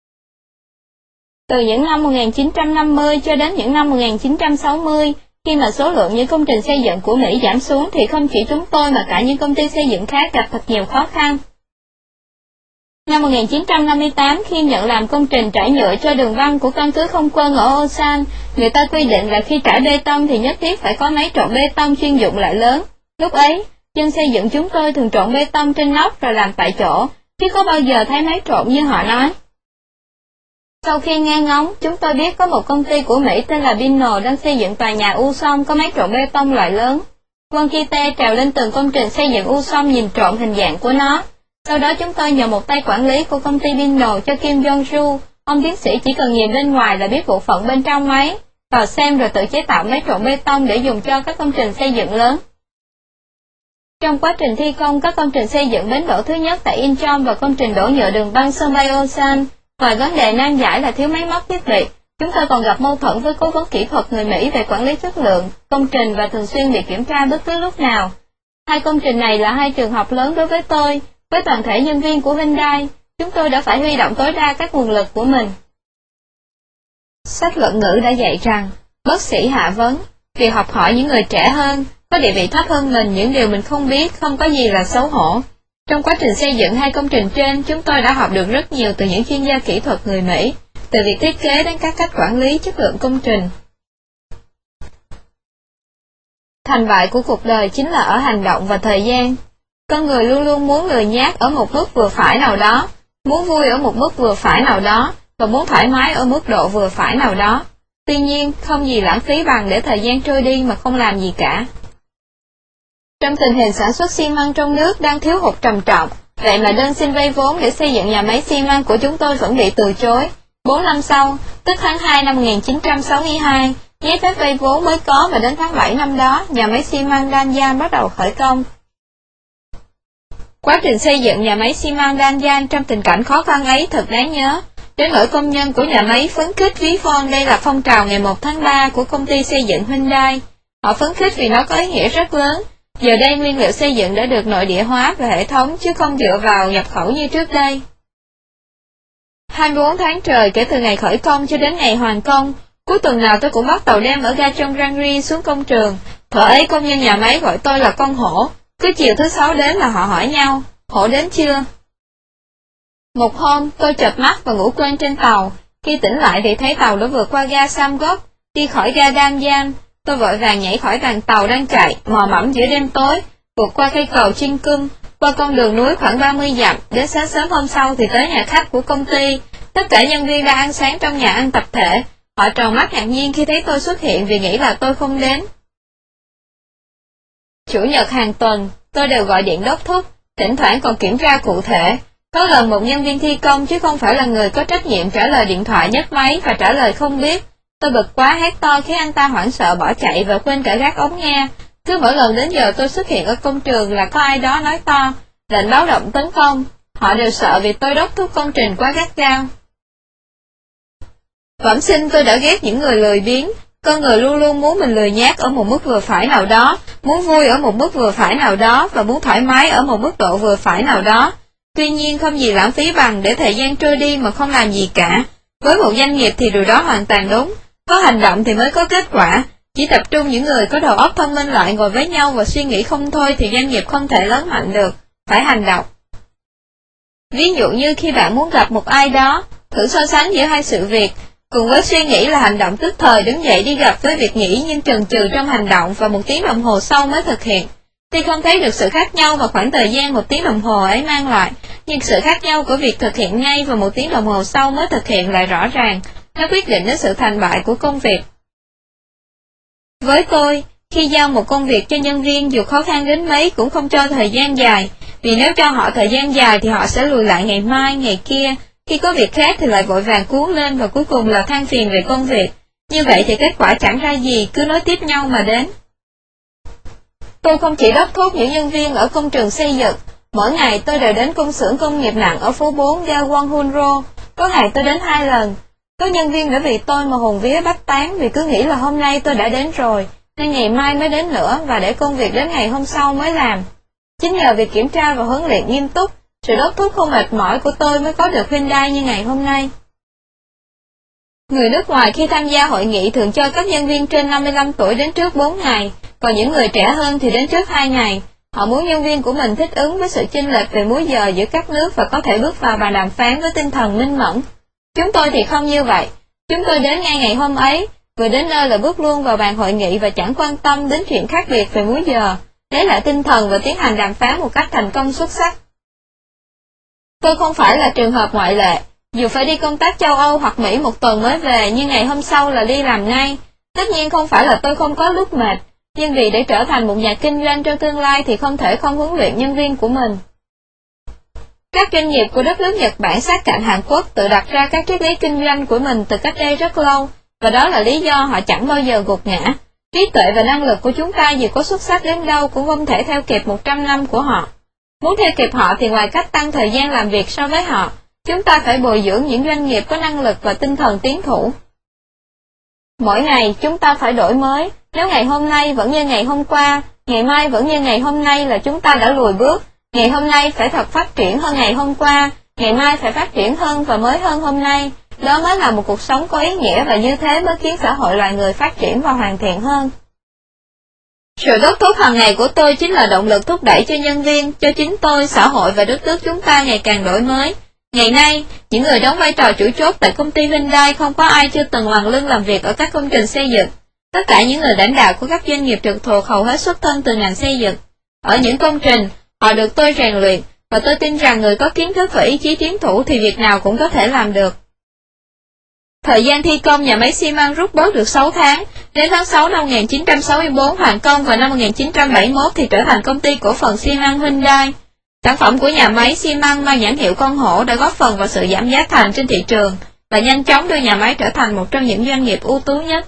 Từ những năm 1950 cho đến những năm 1960, khi mà số lượng những công trình xây dựng của Mỹ giảm xuống thì không chỉ chúng tôi mà cả những công ty xây dựng khác gặp thật nhiều khó khăn. Năm 1958, khi nhận làm công trình trải nhựa cho đường băng của căn cứ không quân ở Osan, người ta quy định là khi trải bê tông thì nhất thiết phải có máy trộn bê tông chuyên dụng loại lớn. Lúc ấy, dân xây dựng chúng tôi thường trộn bê tông trên nóc rồi làm tại chỗ, chứ có bao giờ thấy máy trộn như họ nói. Sau khi nghe ngóng, chúng tôi biết có một công ty của Mỹ tên là Bino đang xây dựng tòa nhà U-Som có máy trộn bê tông loại lớn. Wonkite trèo lên từng công trình xây dựng U-Som nhìn trộm hình dạng của nó. Sau đó chúng tôi nhờ một tay quản lý của công ty Bino cho Kim Jong-ju, ông tiến sĩ chỉ cần nhìn bên ngoài là biết bộ phận bên trong máy, vào xem rồi tự chế tạo máy trộn bê tông để dùng cho các công trình xây dựng lớn. Trong quá trình thi công các công trình xây dựng bến đỗ thứ nhất tại Incheon và công trình đổ nhựa đường băng sân bay Osan, ngoài vấn đề nan giải là thiếu máy móc thiết bị, chúng tôi còn gặp mâu thuẫn với cố vấn kỹ thuật người Mỹ về quản lý chất lượng công trình và thường xuyên bị kiểm tra bất cứ lúc nào. Hai công trình này là hai trường học lớn đối với tôi, với toàn thể nhân viên của Hyundai, chúng tôi đã phải huy động tối đa các nguồn lực của mình. Sách luận ngữ đã dạy rằng, bác sĩ hạ vấn, việc học hỏi những người trẻ hơn, có địa vị thấp hơn mình những điều mình không biết không có gì là xấu hổ. Trong quá trình xây dựng hai công trình trên, chúng tôi đã học được rất nhiều từ những chuyên gia kỹ thuật người Mỹ, từ việc thiết kế đến các cách quản lý chất lượng công trình. Thành bại của cuộc đời chính là ở hành động và thời gian. Con người luôn luôn muốn lười nhác ở một mức vừa phải nào đó, muốn vui ở một mức vừa phải nào đó, và muốn thoải mái ở mức độ vừa phải nào đó. Tuy nhiên, không gì lãng phí bằng để thời gian trôi đi mà không làm gì cả. Trong tình hình sản xuất xi măng trong nước đang thiếu hụt trầm trọng, vậy mà đơn xin vay vốn để xây dựng nhà máy xi măng của chúng tôi vẫn bị từ chối. 4 năm sau, tức tháng 2 năm 1962, giấy phép vay vốn mới có và đến tháng 7 năm đó, nhà máy xi măng Danjan bắt đầu khởi công. Quá trình xây dựng nhà máy xi măng Danjan trong tình cảnh khó khăn ấy thật đáng nhớ. Đến nỗi công nhân của nhà máy phấn khích ví von đây là phong trào ngày 1 tháng 3 của công ty xây dựng Hyundai. Họ phấn khích vì nó có ý nghĩa rất lớn. Giờ đây nguyên liệu xây dựng đã được nội địa hóa về hệ thống chứ không dựa vào nhập khẩu như trước đây. 24 tháng trời kể từ ngày khởi công cho đến ngày hoàn công, cuối tuần nào tôi cũng bắt tàu đem ở ga trong Rangri xuống công trường. Thuở ấy công nhân nhà máy gọi tôi là con hổ. Cứ chiều thứ Sáu đến là họ hỏi nhau, hổ đến chưa? Một hôm, tôi chợp mắt và ngủ quên trên tàu. Khi tỉnh lại thì thấy tàu đã vượt qua ga Samgok, đi khỏi ga Danjan. Tôi vội vàng nhảy khỏi đoàn tàu đang chạy, mò mẫm giữa đêm tối, vượt qua cây cầu Chinh Cung, qua con đường núi khoảng 30 dặm, đến sáng sớm hôm sau thì tới nhà khách của công ty. Tất cả nhân viên đang ăn sáng trong nhà ăn tập thể. Họ tròn mắt ngạc nhiên khi thấy tôi xuất hiện vì nghĩ là tôi không đến. Chủ nhật hàng tuần, tôi đều gọi điện đốc thúc, thỉnh thoảng còn kiểm tra cụ thể. Có lần một nhân viên thi công chứ không phải là người có trách nhiệm trả lời điện thoại nhấc máy và trả lời không biết. Tôi bực quá hét to khiến anh ta hoảng sợ bỏ chạy và quên cả gác ống nghe. Cứ mỗi lần đến giờ tôi xuất hiện ở công trường là có ai đó nói to, lệnh báo động tấn công. Họ đều sợ vì tôi đốc thúc công trình quá gắt gao. Bẩm sinh tôi đã ghét những người lười biếng. Con người luôn luôn muốn mình lười nhác ở một mức vừa phải nào đó, muốn vui ở một mức vừa phải nào đó và muốn thoải mái ở một mức độ vừa phải nào đó. Tuy nhiên không gì lãng phí bằng để thời gian trôi đi mà không làm gì cả. Với một doanh nghiệp thì điều đó hoàn toàn đúng. Có hành động thì mới có kết quả. Chỉ tập trung những người có đầu óc thông minh lại ngồi với nhau và suy nghĩ không thôi thì doanh nghiệp không thể lớn mạnh được. Phải hành động. Ví dụ như khi bạn muốn gặp một ai đó, thử so sánh giữa hai sự việc, cùng với suy nghĩ là hành động tức thời đứng dậy đi gặp với việc nghĩ nhưng chần chừ trong hành động và 1 tiếng đồng hồ sau mới thực hiện. Tuy không thấy được sự khác nhau và khoảng thời gian 1 tiếng đồng hồ ấy mang lại, nhưng sự khác nhau của việc thực hiện ngay và 1 tiếng đồng hồ sau mới thực hiện lại rõ ràng, nó quyết định đến sự thành bại của công việc. Với tôi, khi giao một công việc cho nhân viên dù khó khăn đến mấy cũng không cho thời gian dài, vì nếu cho họ thời gian dài thì họ sẽ lùi lại ngày mai, ngày kia, khi có việc khác thì lại vội vàng cuốn lên và cuối cùng là than phiền về công việc. Như vậy thì kết quả chẳng ra gì, cứ nối tiếp nhau mà đến. Tôi không chỉ đốc thúc những nhân viên ở công trường xây dựng, mỗi ngày tôi đều đến công xưởng công nghiệp nặng ở phố 4 ga Wanghunro, có ngày tôi đến 2 lần. Có nhân viên đã vì tôi mà hồn vía bách tán vì cứ nghĩ là hôm nay tôi đã đến rồi, nên ngày mai mới đến nữa và để công việc đến ngày hôm sau mới làm. Chính nhờ việc kiểm tra và huấn luyện nghiêm túc, sự đốc thúc không mệt mỏi của tôi mới có được Hyundai như ngày hôm nay. Người nước ngoài khi tham gia hội nghị thường cho các nhân viên trên 55 tuổi đến trước 4 ngày, còn những người trẻ hơn thì đến trước 2 ngày. Họ muốn nhân viên của mình thích ứng với sự chênh lệch về múi giờ giữa các nước và có thể bước vào bàn đàm phán với tinh thần minh mẫn. Chúng tôi thì không như vậy. Chúng tôi đến ngay ngày hôm ấy, vừa đến nơi là bước luôn vào bàn hội nghị và chẳng quan tâm đến chuyện khác biệt về múi giờ, lấy lại tinh thần và tiến hành đàm phán một cách thành công xuất sắc. Tôi không phải là trường hợp ngoại lệ, dù phải đi công tác châu Âu hoặc Mỹ 1 tuần mới về nhưng ngày hôm sau là đi làm ngay. Tất nhiên không phải là tôi không có lúc mệt, nhưng vì để trở thành một nhà kinh doanh trong tương lai thì không thể không huấn luyện nhân viên của mình. Các doanh nghiệp của đất nước Nhật Bản sát cạnh Hàn Quốc tự đặt ra các triết lý kinh doanh của mình từ cách đây rất lâu, và đó là lý do họ chẳng bao giờ gục ngã. Trí tuệ và năng lực của chúng ta dù có xuất sắc đến đâu cũng không thể theo kịp 100 năm của họ. Muốn theo kịp họ thì ngoài cách tăng thời gian làm việc so với họ, chúng ta phải bồi dưỡng những doanh nghiệp có năng lực và tinh thần tiến thủ. Mỗi ngày chúng ta phải đổi mới, nếu ngày hôm nay vẫn như ngày hôm qua, ngày mai vẫn như ngày hôm nay là chúng ta đã lùi bước. Ngày hôm nay phải thật phát triển hơn ngày hôm qua, ngày mai phải phát triển hơn và mới hơn hôm nay. Đó mới là một cuộc sống có ý nghĩa và như thế mới khiến xã hội loài người phát triển và hoàn thiện hơn. Sự đốc thúc hàng ngày của tôi chính là động lực thúc đẩy cho nhân viên, cho chính tôi, xã hội và đất nước chúng ta ngày càng đổi mới. Ngày nay, những người đóng vai trò chủ chốt tại công ty Hyundai không có ai chưa từng hoàn lương làm việc ở các công trình xây dựng. Tất cả những người lãnh đạo của các doanh nghiệp trực thuộc hầu hết xuất thân từ ngành xây dựng. Ở những công trình, họ được tôi rèn luyện, và tôi tin rằng người có kiến thức và ý chí tiến thủ thì việc nào cũng có thể làm được. Thời gian thi công nhà máy xi măng rút bớt được 6 tháng, đến tháng 6 năm 1964 hoàn công và năm 1971 thì trở thành công ty cổ phần xi măng Hyundai. Sản phẩm của nhà máy xi măng mang nhãn hiệu con hổ đã góp phần vào sự giảm giá thành trên thị trường và nhanh chóng đưa nhà máy trở thành một trong những doanh nghiệp ưu tú nhất.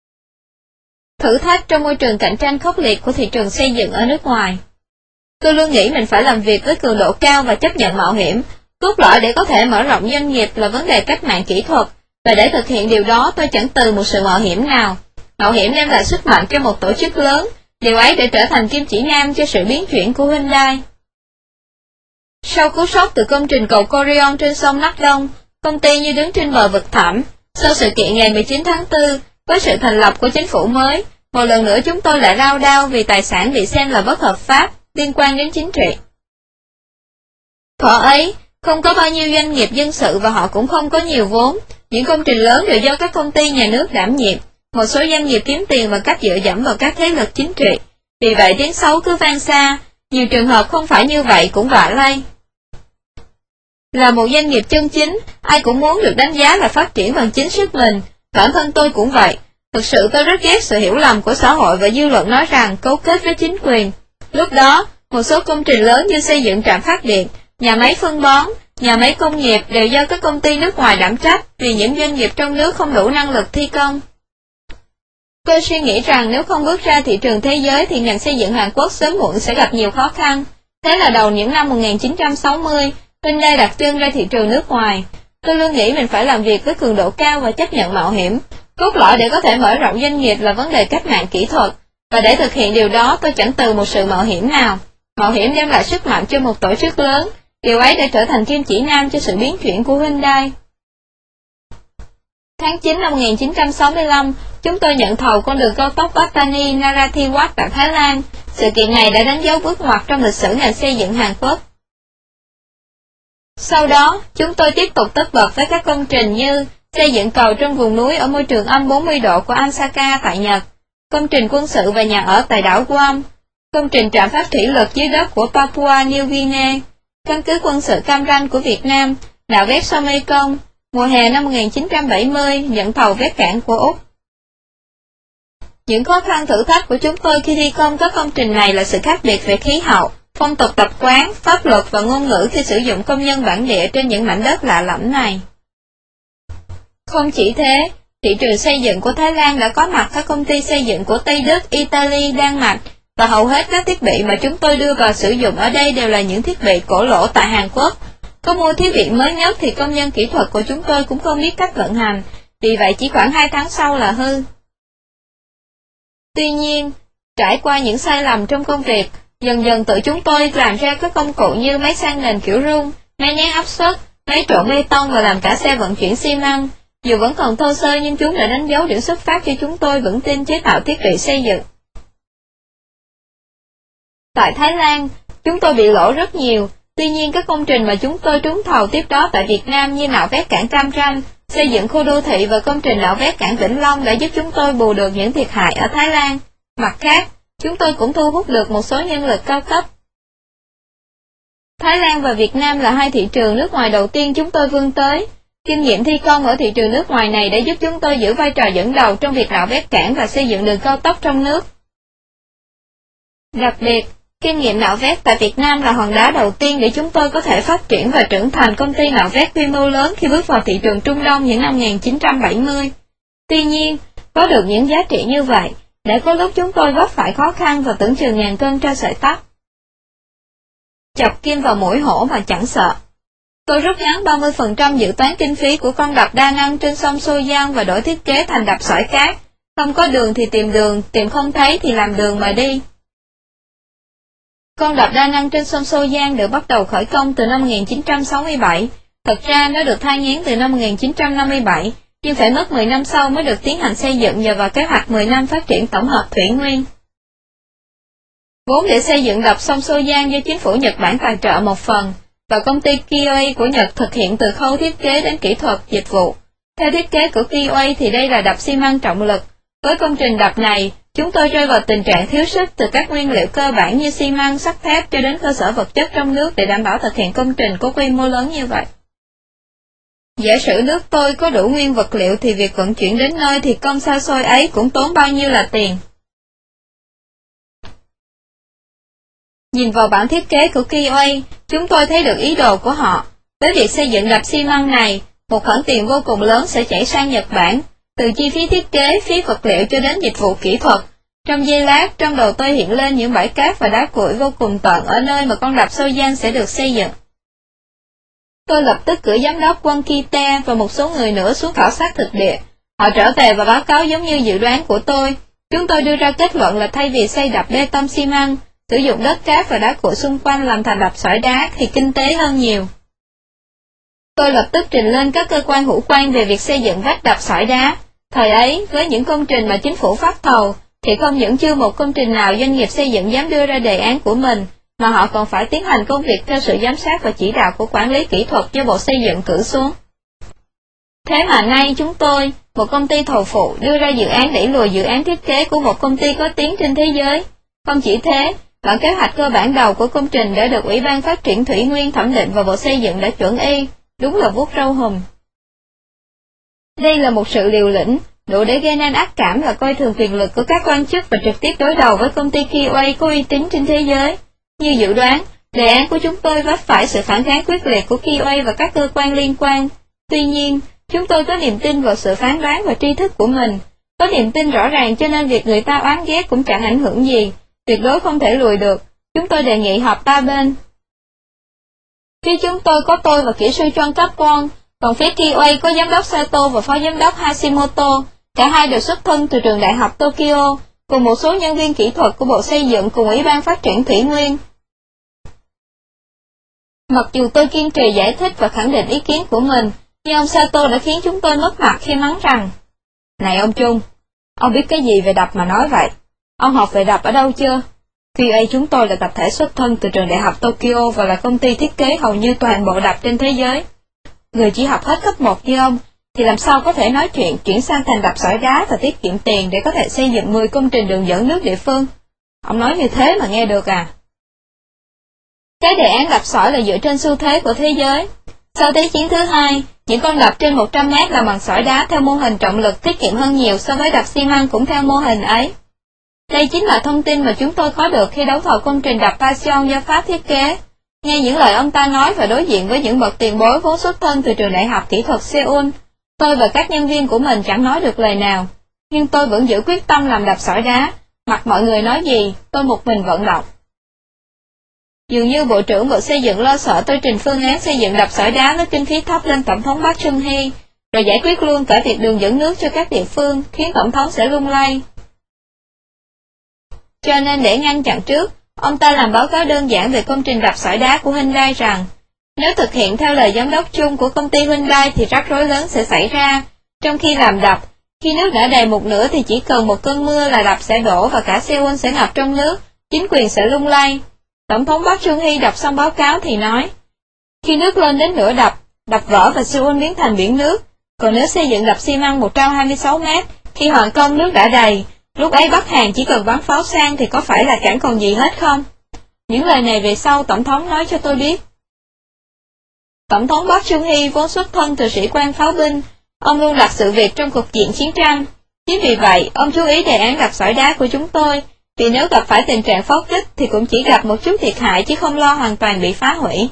Thử thách trong môi trường cạnh tranh khốc liệt của thị trường xây dựng ở nước ngoài. Tôi luôn nghĩ mình phải làm việc với cường độ cao và chấp nhận mạo hiểm. Cốt lõi để có thể mở rộng doanh nghiệp là vấn đề cách mạng kỹ thuật, và để thực hiện điều đó tôi chẳng từ một sự mạo hiểm nào. Mạo hiểm đem lại sức mạnh cho một tổ chức lớn, điều ấy để trở thành kim chỉ nam cho sự biến chuyển của Hyundai. Sau cú sốc từ công trình cầu Corion trên sông Nắc Đông, công ty như đứng trên bờ vực thẳm. Sau sự kiện ngày 19 tháng 4, với sự thành lập của chính phủ mới, một lần nữa chúng tôi lại rao đao vì tài sản bị xem là bất hợp pháp, liên quan đến chính trị. Thuở ấy, không có bao nhiêu doanh nghiệp dân sự và họ cũng không có nhiều vốn. Những công trình lớn đều do các công ty nhà nước đảm nhiệm. Một số doanh nghiệp kiếm tiền bằng cách dựa dẫm vào các thế lực chính trị. Vì vậy tiếng xấu cứ vang xa, nhiều trường hợp không phải như vậy cũng vạ lây. Là một doanh nghiệp chân chính, ai cũng muốn được đánh giá là phát triển bằng chính sức mình. Bản thân tôi cũng vậy. Thực sự tôi rất ghét sự hiểu lầm của xã hội và dư luận nói rằng cấu kết với chính quyền. Lúc đó, một số công trình lớn như xây dựng trạm phát điện, nhà máy phân bón, nhà máy công nghiệp đều do các công ty nước ngoài đảm trách vì những doanh nghiệp trong nước không đủ năng lực thi công. Tôi suy nghĩ rằng nếu không bước ra thị trường thế giới thì ngành xây dựng Hàn Quốc sớm muộn sẽ gặp nhiều khó khăn. Thế là đầu những năm 1960, Hyundai đặt chân ra thị trường nước ngoài. Tôi luôn nghĩ mình phải làm việc với cường độ cao và chấp nhận mạo hiểm. Cốt lõi để có thể mở rộng doanh nghiệp là vấn đề cách mạng kỹ thuật, và để thực hiện điều đó tôi chẳng từ một sự mạo hiểm nào. Mạo hiểm đem lại sức mạnh cho một tổ chức lớn, điều ấy để trở thành kim chỉ nam cho sự biến chuyển của Hyundai. Tháng 9 năm 1965, chúng tôi nhận thầu con đường cao tốc Pattani Narathiwat tại Thái Lan. Sự kiện này đã đánh dấu bước ngoặt trong lịch sử ngành xây dựng Hàn Quốc. Sau đó, chúng tôi tiếp tục tất bật với các công trình như xây dựng cầu trong vùng núi ở môi trường âm 40 độ của Osaka tại Nhật, công trình quân sự và nhà ở tại đảo Guam, công trình trạm phát thủy lực dưới đất của Papua New Guinea, căn cứ quân sự Cam Ranh của Việt Nam, nạo vét sông Mekong, mùa hè năm 1970 nhận thầu vét cảng của Úc. Những khó khăn thử thách của chúng tôi khi thi công các công trình này là sự khác biệt về khí hậu, phong tục tập quán, pháp luật và ngôn ngữ khi sử dụng công nhân bản địa trên những mảnh đất lạ lẫm này. Không chỉ thế, thị trường xây dựng của Thái Lan đã có mặt các công ty xây dựng của Tây Đức, Italy, Đan Mạch, và hầu hết các thiết bị mà chúng tôi đưa vào sử dụng ở đây đều là những thiết bị cổ lỗ tại Hàn Quốc. Có mua thiết bị mới nhất thì công nhân kỹ thuật của chúng tôi cũng không biết cách vận hành, vì vậy chỉ khoảng 2 tháng sau là hư. Tuy nhiên, trải qua những sai lầm trong công việc, dần dần tự chúng tôi làm ra các công cụ như máy san nền kiểu rung, máy nén áp suất, máy trộn bê tông và làm cả xe vận chuyển xi măng. Dù vẫn còn thô sơ nhưng chúng đã đánh dấu điểm xuất phát cho chúng tôi vững tin chế tạo thiết bị xây dựng. Tại Thái Lan, chúng tôi bị lỗ rất nhiều, tuy nhiên các công trình mà chúng tôi trúng thầu tiếp đó tại Việt Nam như nạo vét cảng Cam Ranh, xây dựng khu đô thị và công trình nạo vét cảng Vĩnh Long đã giúp chúng tôi bù được những thiệt hại ở Thái Lan. Mặt khác, chúng tôi cũng thu hút được một số nhân lực cao cấp. Thái Lan và Việt Nam là hai thị trường nước ngoài đầu tiên chúng tôi vươn tới. Kinh nghiệm thi công ở thị trường nước ngoài này đã giúp chúng tôi giữ vai trò dẫn đầu trong việc nạo vét cảng và xây dựng đường cao tốc trong nước. Đặc biệt, kinh nghiệm nạo vét tại Việt Nam là hòn đá đầu tiên để chúng tôi có thể phát triển và trưởng thành công ty nạo vét quy mô lớn khi bước vào thị trường Trung Đông những năm 1970. Tuy nhiên, có được những giá trị như vậy, đã có lúc chúng tôi vấp phải khó khăn và tưởng chừng ngàn cân treo sợi tóc. Chọc kim vào mũi hổ mà chẳng sợ. Tôi rút ngắn 30% dự toán kinh phí của con đập đa năng trên sông Xô Giang và đổi thiết kế thành đập sỏi cát. Không có đường thì tìm đường, tìm không thấy thì làm đường mà đi. Con đập đa năng trên sông Xô Giang được bắt đầu khởi công từ năm 1967. Thật ra nó được thai nghén từ năm 1957, nhưng phải mất 10 năm sau mới được tiến hành xây dựng nhờ vào kế hoạch 10 năm phát triển tổng hợp thủy nguyên. Vốn để xây dựng đập sông Xô Giang do chính phủ Nhật Bản tài trợ một phần, và công ty Kioi của Nhật thực hiện từ khâu thiết kế đến kỹ thuật, dịch vụ. Theo thiết kế của Kioi thì đây là đập xi măng trọng lực. Với công trình đập này, chúng tôi rơi vào tình trạng thiếu sức từ các nguyên liệu cơ bản như xi măng, sắt thép cho đến cơ sở vật chất trong nước để đảm bảo thực hiện công trình có quy mô lớn như vậy. Giả sử nước tôi có đủ nguyên vật liệu thì việc vận chuyển đến nơi thì công xa xôi ấy cũng tốn bao nhiêu là tiền. Nhìn vào bản thiết kế của Kioi, chúng tôi thấy được ý đồ của họ. Với việc xây dựng đập xi măng này, một khoản tiền vô cùng lớn sẽ chảy sang Nhật Bản, từ chi phí thiết kế, phí vật liệu cho đến dịch vụ kỹ thuật. Trong giây lát, trong đầu tôi hiện lên những bãi cát và đá cuội vô cùng tợn ở nơi mà con đập Xô Giang sẽ được xây dựng. Tôi lập tức cử giám đốc Quân Kita và một số người nữa xuống khảo sát thực địa. Họ trở về và báo cáo giống như dự đoán của tôi. Chúng tôi đưa ra kết luận là thay vì xây đập bê tông xi măng, sử dụng đất cát và đá cuội xung quanh làm thành đập sỏi đá thì kinh tế hơn nhiều. Tôi lập tức trình lên các cơ quan hữu quan về việc xây dựng vách đập sỏi đá. Thời ấy, với những công trình mà chính phủ phát thầu, thì không những chưa một công trình nào doanh nghiệp xây dựng dám đưa ra đề án của mình, mà họ còn phải tiến hành công việc theo sự giám sát và chỉ đạo của quản lý kỹ thuật do Bộ Xây dựng cử xuống. Thế mà nay chúng tôi, một công ty thầu phụ, đưa ra dự án đẩy lùi dự án thiết kế của một công ty có tiếng trên thế giới. Không chỉ thế, bản kế hoạch cơ bản đầu của công trình đã được Ủy ban Phát triển Thủy Nguyên thẩm định và Bộ Xây dựng đã chuẩn y, đúng là vuốt râu hùm. Đây là một sự liều lĩnh, đủ để gây nên ác cảm và coi thường quyền lực của các quan chức và trực tiếp đối đầu với công ty Kioi có uy tín trên thế giới. Như dự đoán, đề án của chúng tôi vấp phải sự phản kháng quyết liệt của Kioi và các cơ quan liên quan. Tuy nhiên, chúng tôi có niềm tin vào sự phán đoán và tri thức của mình. Có niềm tin rõ ràng cho nên việc người ta oán ghét cũng chẳng ảnh hưởng gì, tuyệt đối không thể lùi được. Chúng tôi đề nghị họp ba bên. Phía chúng tôi có tôi và kỹ sư John Capone, còn phía Kioi có giám đốc Sato và phó giám đốc Hashimoto, cả hai đều xuất thân từ trường đại học Tokyo, cùng một số nhân viên kỹ thuật của Bộ Xây dựng cùng Ủy ban Phát triển Thủy Nguyên. Mặc dù tôi kiên trì giải thích và khẳng định ý kiến của mình, nhưng ông Sato đã khiến chúng tôi mất mặt khi mắng rằng: "Này ông Trung, ông biết cái gì về đập mà nói vậy? Ông học về đập ở đâu chưa? QA chúng tôi là tập thể xuất thân từ trường đại học Tokyo và là công ty thiết kế hầu như toàn bộ đập trên thế giới. Người chỉ học hết cấp 1 như ông, thì làm sao có thể nói chuyện chuyển sang thành đập sỏi đá và tiết kiệm tiền để có thể xây dựng 10 công trình đường dẫn nước địa phương? Ông nói như thế mà nghe được à? Cái đề án đập sỏi là dựa trên xu thế của thế giới. Sau Thế chiến thứ hai, những con đập trên 100 mét làm bằng sỏi đá theo mô hình trọng lực tiết kiệm hơn nhiều so với đập xi măng cũng theo mô hình ấy. Đây chính là thông tin mà chúng tôi có được khi đấu thầu công trình đập Passion do Pháp thiết kế. Nghe những lời ông ta nói và đối diện với những bậc tiền bối vốn xuất thân từ trường đại học kỹ thuật Seoul, tôi và các nhân viên của mình chẳng nói được lời nào. Nhưng tôi vẫn giữ quyết tâm làm đập sỏi đá, mặc mọi người nói gì, tôi một mình vận động. Dường như Bộ trưởng Bộ Xây dựng lo sợ tôi trình phương án xây dựng đập sỏi đá với kinh phí thấp lên Tổng thống Park Chung-hee, rồi giải quyết luôn cả việc đường dẫn nước cho các địa phương, khiến Tổng thống sẽ lung lay. Cho nên để ngăn chặn trước, ông ta làm báo cáo đơn giản về công trình đập sỏi đá của Hyundai rằng, nếu thực hiện theo lời giám đốc chung của công ty Hyundai thì rắc rối lớn sẽ xảy ra, trong khi làm đập, khi nước đã đầy một nửa thì chỉ cần một cơn mưa là đập sẽ đổ và cả Seoul sẽ ngập trong nước, chính quyền sẽ lung lay. Tổng thống Park Chung-hee đọc xong báo cáo thì nói, khi nước lên đến nửa đập vỡ và Seoul biến thành biển nước, còn nếu xây dựng đập xi măng 126 mét, khi hoàn công nước đã đầy, lúc ấy Bắc Hàn chỉ cần bắn pháo sang thì có phải là chẳng còn gì hết không? Những lời này về sau Tổng thống nói cho tôi biết. Tổng thống Park Chung-hee vốn xuất thân từ sĩ quan pháo binh, ông luôn đặt sự việc trong cục diện chiến tranh. Chính vì vậy, ông chú ý đề án đập sỏi đá của chúng tôi, vì nếu gặp phải tình trạng pháo kích thì cũng chỉ gặp một chút thiệt hại chứ không lo hoàn toàn bị phá hủy.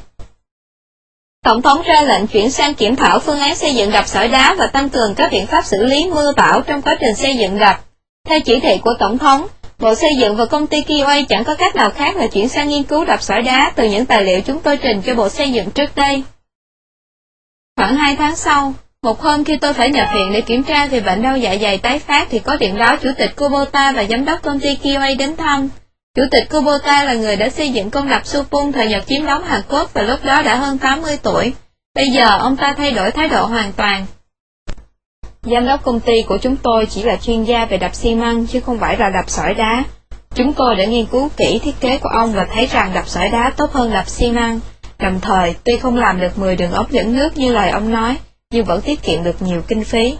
Tổng thống ra lệnh chuyển sang kiểm thảo phương án xây dựng đập sỏi đá và tăng cường các biện pháp xử lý mưa bão trong quá trình xây dựng đập. Theo chỉ thị của Tổng thống, Bộ Xây dựng và công ty QA chẳng có cách nào khác là chuyển sang nghiên cứu đập sỏi đá từ những tài liệu chúng tôi trình cho Bộ Xây dựng trước đây. Khoảng 2 tháng sau, một hôm khi tôi phải nhập viện để kiểm tra về bệnh đau dạ dày tái phát thì có điện báo Chủ tịch Kubota và Giám đốc công ty QA đến thăm. Chủ tịch Kubota là người đã xây dựng con đập Supung thời Nhật chiếm đóng Hàn Quốc và lúc đó đã hơn 80 tuổi. Bây giờ ông ta thay đổi thái độ hoàn toàn. Giám đốc công ty của chúng tôi chỉ là chuyên gia về đập xi măng chứ không phải là đập sỏi đá. Chúng tôi đã nghiên cứu kỹ thiết kế của ông và thấy rằng đập sỏi đá tốt hơn đập xi măng. Đồng thời, tuy không làm được 10 đường ống dẫn nước như lời ông nói, nhưng vẫn tiết kiệm được nhiều kinh phí.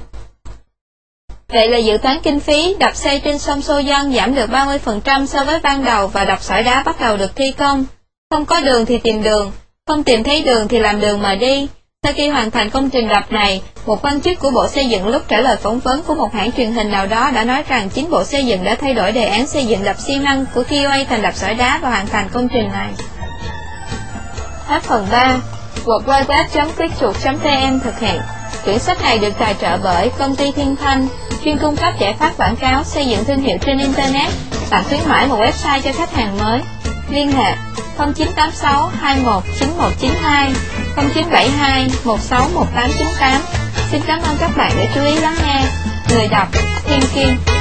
Vậy là dự toán kinh phí đập xây trên sông Soyeon giảm được 30% so với ban đầu và đập sỏi đá bắt đầu được thi công. Không có đường thì tìm đường, không tìm thấy đường thì làm đường mà đi. Sau khi hoàn thành công trình đập này, một quan chức của Bộ Xây dựng lúc trả lời phỏng vấn của một hãng truyền hình nào đó đã nói rằng chính Bộ Xây dựng đã thay đổi đề án xây dựng đập xi măng của QA thành đập sỏi đá và hoàn thành công trình này. Hết phần 3. www.clickchuột.vn thực hiện. Quyển sách này được tài trợ bởi Công ty Thiên Thanh, chuyên cung cấp giải pháp quảng cáo xây dựng thương hiệu trên Internet, tặng khuyến mãi một website cho khách hàng mới. Liên hệ 0986 219192 0972 161898. Xin cảm ơn các bạn đã chú ý lắng nghe. Người đọc Thiên Kim.